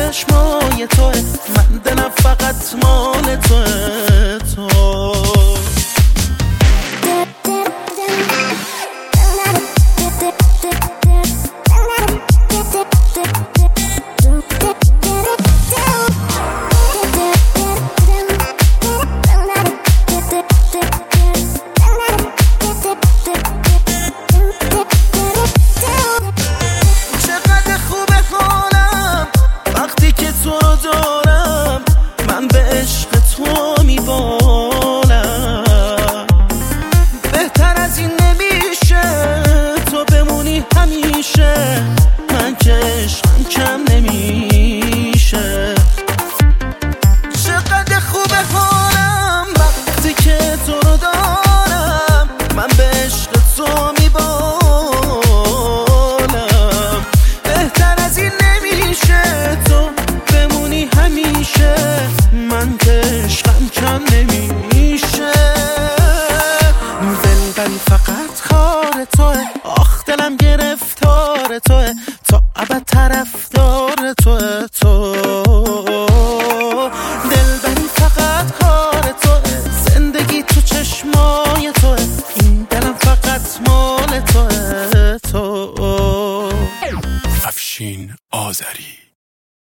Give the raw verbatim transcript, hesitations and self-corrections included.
چشمای توه، من دلم فقط مال توه تو. من که عشقم کم نمیشه، چقدر خوبه حالم وقتی که تو رو دارم، من به عشق تو میبالم. بهتر از این نمیشه تو بمونی همیشه، من که عشقم کم نمیشه. دلبری فقط خار توه، آخ دلم گرفتار توه، تا ابد طرفدار توه تو. دلبری فقط کار توه، زندگی تو چشمای توه، این دلم فقط مال توه تو. افشین آذری.